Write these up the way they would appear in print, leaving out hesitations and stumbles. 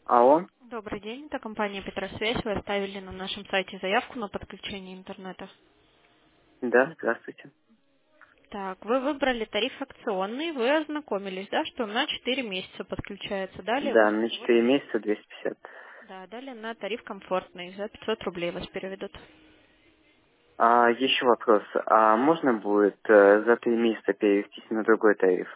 Алло? Добрый день, это компания Петросвязь. Вы оставили на нашем сайте заявку на подключение интернета. Да, здравствуйте. Так, вы выбрали тариф акционный, вы ознакомились, да, что на 4 месяца подключается. Далее Да, вас на переводят, 4 месяца 250. да, далее на тариф комфортный, за 500 рублей вас переведут. А еще вопрос. А можно будет за 3 месяца перевестись на другой тариф?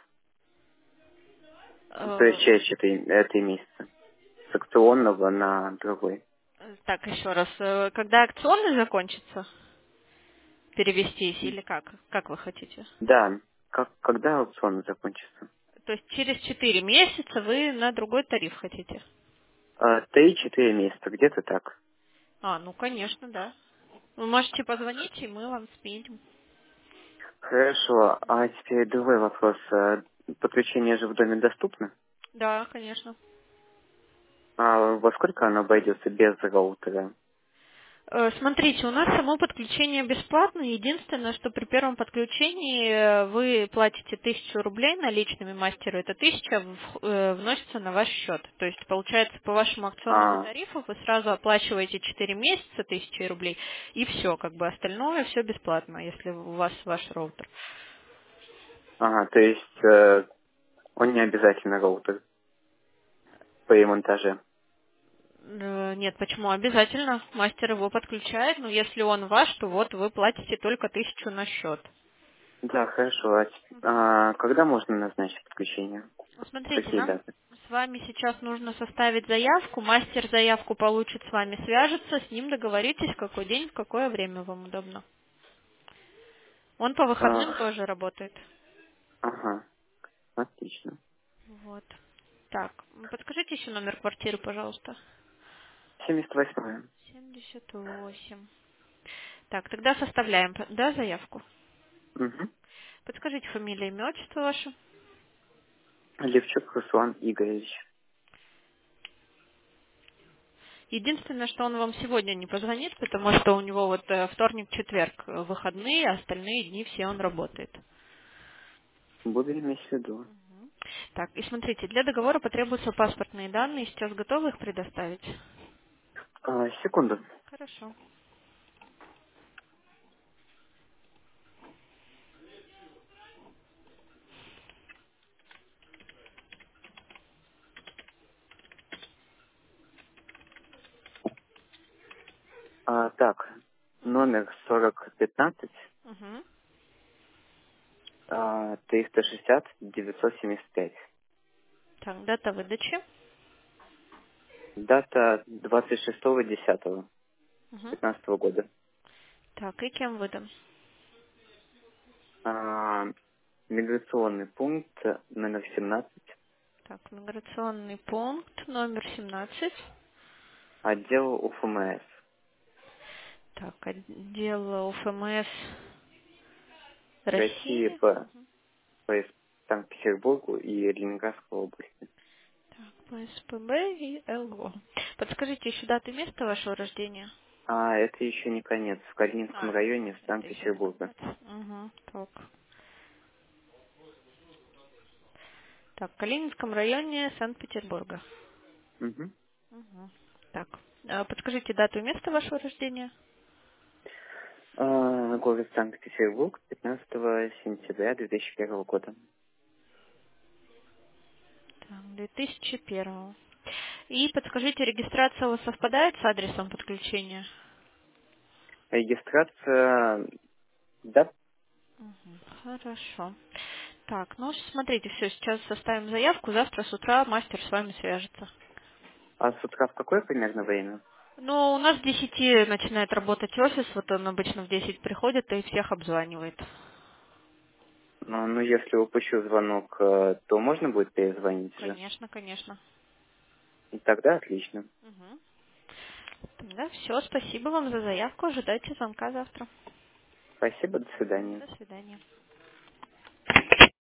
То есть Э, через 3 месяца. С акционного на другой. Так, еще раз, когда акционный закончится, перевестись или как? Как вы хотите? Да. Когда аукцион закончится? То есть через 4 месяца вы на другой тариф хотите? 3-4 месяца, где-то так. Ну, конечно, да. Вы можете позвонить, и мы вам сменим. Хорошо. А теперь другой вопрос. Подключение же в доме доступно? Да, конечно. А во сколько оно обойдется без роутера? Смотрите, у нас само подключение бесплатное. Единственное, что при первом подключении вы платите 1000 рублей наличными мастеру, это 1000 вносится на ваш счет. То есть, получается, по вашему акционному А, тарифу вы сразу оплачиваете 4 месяца 1000 рублей, и все, как бы остальное все бесплатно, если у вас ваш роутер. ага, то есть он не обязательно роутер при монтаже. Нет, почему? Обязательно мастер его подключает, но если он ваш, то вот вы платите только 1000 на счет. Да, хорошо. Когда можно назначить подключение? Ну, смотрите, Какие нам даты? с вами сейчас нужно составить заявку. Мастер заявку получит, с вами свяжется, с ним договоритесь, в какой день, в какое время вам удобно. Он по выходным А, тоже работает. ага, отлично. Вот. Так, подскажите еще номер квартиры, пожалуйста. 78-е. 78. Так, тогда составляем, да, заявку? Угу. Подскажите фамилию, имя, отчество ваше. Левчук Руслан Игоревич. Единственное, что он вам сегодня не позвонит, потому что у него вот вторник, четверг выходные, а остальные дни все он работает. Буду иметь в виду. Так, и смотрите, для договора потребуются паспортные данные. Сейчас готовы их предоставить? Секунду. Хорошо. Так, номер 4015 Угу. 360 975. Так, дата выдачи. Дата 26.10.15 Угу. года. Так, и кем выдан? А, Миграционный пункт номер 17, Так, миграционный пункт номер 17. отдел УФМС. Так, отдел УФМС России России. по Санкт-Петербургу и Ленинградской области. Так, ПСПБ и ЛГО. Подскажите еще дату и место вашего рождения. Это еще не конец. В Калининском районе в Это еще не Санкт-Петербурге. конец. Угу. Так. Так, в Калининском районе Санкт-Петербурга. Мгм. Угу. Так, подскажите дату и место вашего рождения. Город Санкт-Петербург, 15 сентября 2001 года. Так, 2001. И подскажите, регистрация у вас совпадает с адресом подключения? Регистрация, да? Мгм. Хорошо. Так, ну смотрите, все, сейчас составим заявку, завтра с утра мастер с вами свяжется. А с утра в какое примерно время? Ну, у нас с 10 начинает работать офис, вот он обычно в 10 приходит и всех обзванивает. Ну, если упущу звонок, то можно будет перезвонить же? Конечно, конечно. Тогда отлично. Угу. Тогда все, спасибо вам за заявку, ожидайте звонка завтра. Спасибо, до свидания. До свидания.